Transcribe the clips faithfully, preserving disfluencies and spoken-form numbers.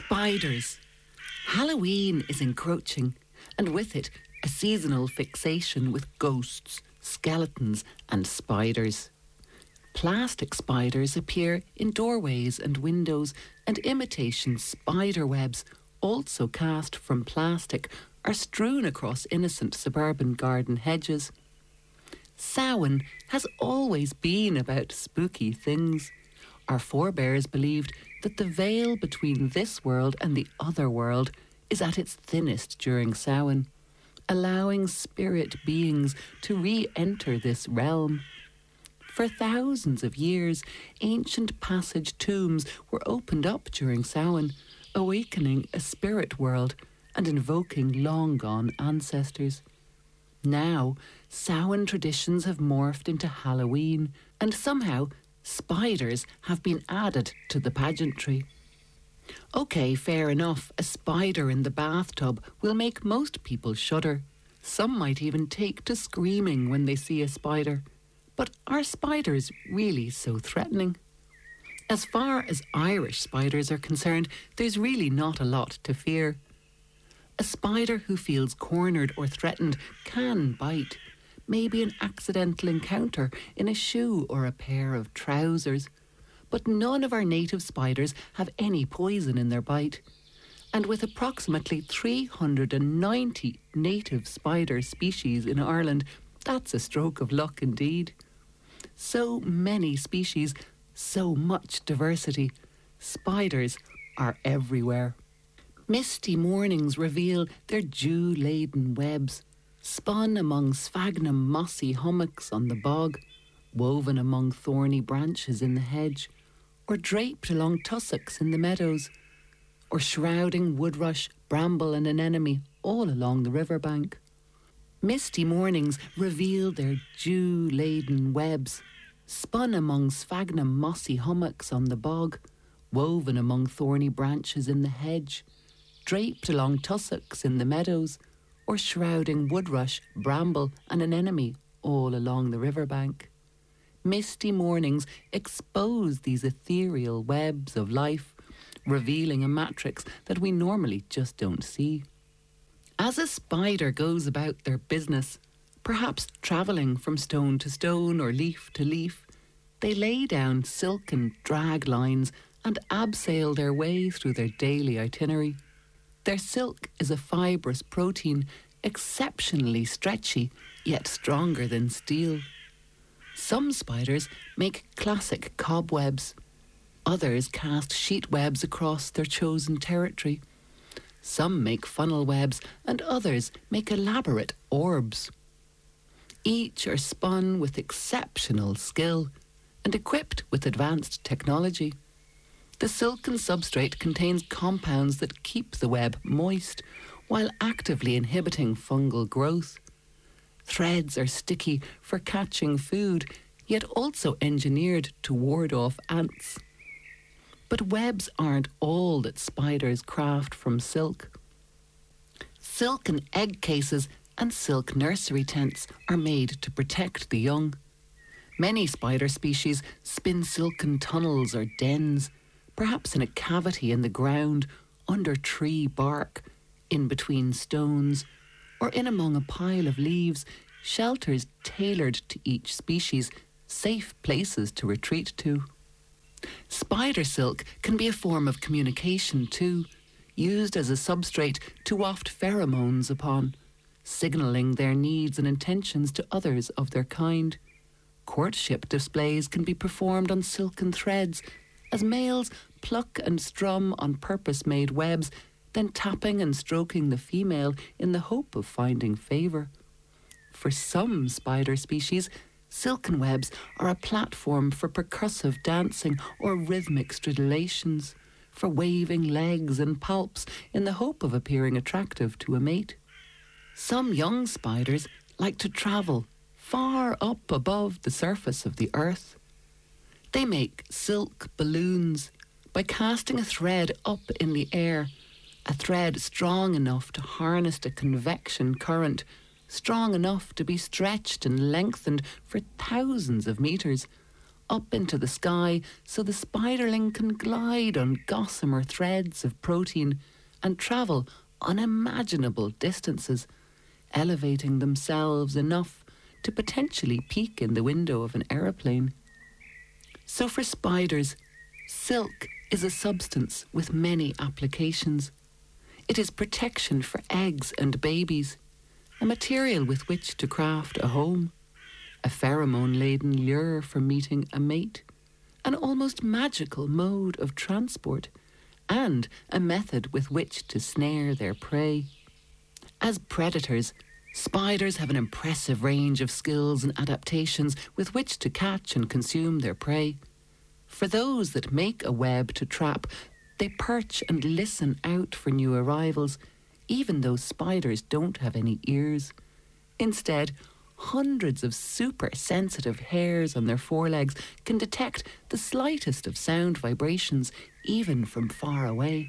Spiders. Halloween is encroaching, and with it, a seasonal fixation with ghosts, skeletons, and spiders. Plastic spiders appear in doorways and windows, and imitation spider webs, also cast from plastic, are strewn across innocent suburban garden hedges. Samhain has always been about spooky things. Our forebears believed that the veil between this world and the other world is at its thinnest during Samhain, allowing spirit beings to re-enter this realm. For thousands of years, ancient passage tombs were opened up during Samhain, awakening a spirit world and invoking long-gone ancestors. Now, Samhain traditions have morphed into Halloween, and somehow spiders have been added to the pageantry. OK, fair enough, a spider in the bathtub will make most people shudder. Some might even take to screaming when they see a spider. But are spiders really so threatening? As far as Irish spiders are concerned, there's really not a lot to fear. A spider who feels cornered or threatened can bite, maybe an accidental encounter in a shoe or a pair of trousers. But none of our native spiders have any poison in their bite. And with approximately three hundred ninety native spider species in Ireland, that's a stroke of luck indeed. So many species, so much diversity. Spiders are everywhere. Misty mornings reveal their dew-laden webs, spun among sphagnum mossy hummocks on the bog, woven among thorny branches in the hedge, or draped along tussocks in the meadows, or shrouding woodrush, bramble and anemone all along the riverbank. Misty mornings reveal their dew-laden webs, spun among sphagnum mossy hummocks on the bog, woven among thorny branches in the hedge, draped along tussocks in the meadows, or shrouding woodrush, bramble and anemone all along the riverbank. Misty mornings expose these ethereal webs of life, revealing a matrix that we normally just don't see. As a spider goes about their business, perhaps travelling from stone to stone or leaf to leaf, they lay down silken drag lines and abseil their way through their daily itinerary. Their silk is a fibrous protein, exceptionally stretchy, yet stronger than steel. Some spiders make classic cobwebs. Others cast sheet webs across their chosen territory. Some make funnel webs, and others make elaborate orbs. Each are spun with exceptional skill and equipped with advanced technology. The silken substrate contains compounds that keep the web moist while actively inhibiting fungal growth. Threads are sticky for catching food, yet also engineered to ward off ants. But webs aren't all that spiders craft from silk. Silken egg cases and silk nursery tents are made to protect the young. Many spider species spin silken tunnels or dens, perhaps in a cavity in the ground, under tree bark, in between stones, or in among a pile of leaves, shelters tailored to each species, safe places to retreat to. Spider silk can be a form of communication too, used as a substrate to waft pheromones upon, signalling their needs and intentions to others of their kind. Courtship displays can be performed on silken threads, as males pluck and strum on purpose-made webs, then tapping and stroking the female in the hope of finding favour. For some spider species, silken webs are a platform for percussive dancing or rhythmic stridulations, for waving legs and palps in the hope of appearing attractive to a mate. Some young spiders like to travel far up above the surface of the earth. They make silk balloons by casting a thread up in the air, a thread strong enough to harness a convection current, strong enough to be stretched and lengthened for thousands of metres, up into the sky so the spiderling can glide on gossamer threads of protein and travel unimaginable distances, elevating themselves enough to potentially peek in the window of an aeroplane. So for spiders, silk is a substance with many applications. It is protection for eggs and babies, a material with which to craft a home, a pheromone-laden lure for meeting a mate, an almost magical mode of transport, and a method with which to snare their prey. As predators, spiders have an impressive range of skills and adaptations with which to catch and consume their prey. For those that make a web to trap, they perch and listen out for new arrivals, even though spiders don't have any ears. Instead, hundreds of super-sensitive hairs on their forelegs can detect the slightest of sound vibrations, even from far away.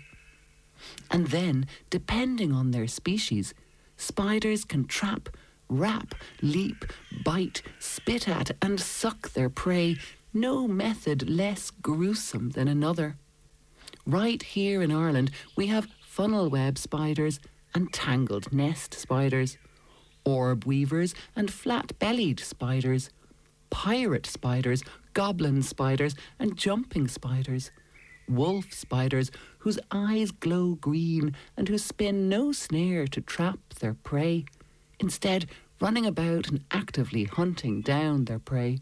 And then, depending on their species, spiders can trap, wrap, leap, bite, spit at, and suck their prey, no method less gruesome than another. Right here in Ireland, we have funnel web spiders and tangled nest spiders, orb weavers and flat-bellied spiders, pirate spiders, goblin spiders and jumping spiders, wolf spiders whose eyes glow green and who spin no snare to trap their prey, instead running about and actively hunting down their prey.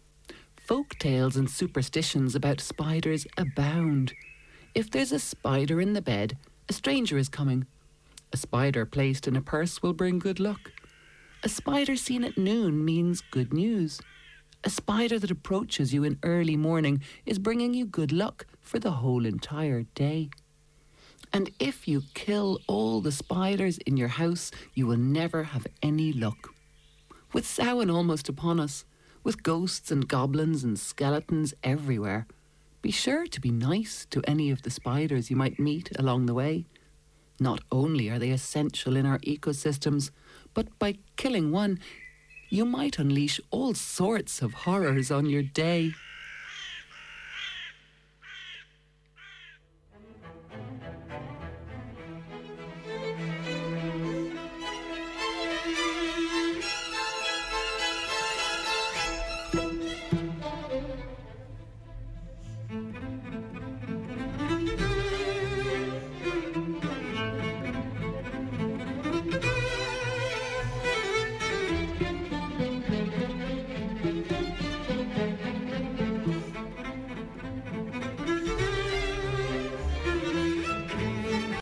Folk tales and superstitions about spiders abound. If there's a spider in the bed, a stranger is coming. A spider placed in a purse will bring good luck. A spider seen at noon means good news. A spider that approaches you in early morning is bringing you good luck for the whole entire day. And if you kill all the spiders in your house, you will never have any luck. With Samhain almost upon us, with ghosts and goblins and skeletons everywhere, be sure to be nice to any of the spiders you might meet along the way. Not only are they essential in our ecosystems, but by killing one, you might unleash all sorts of horrors on your day.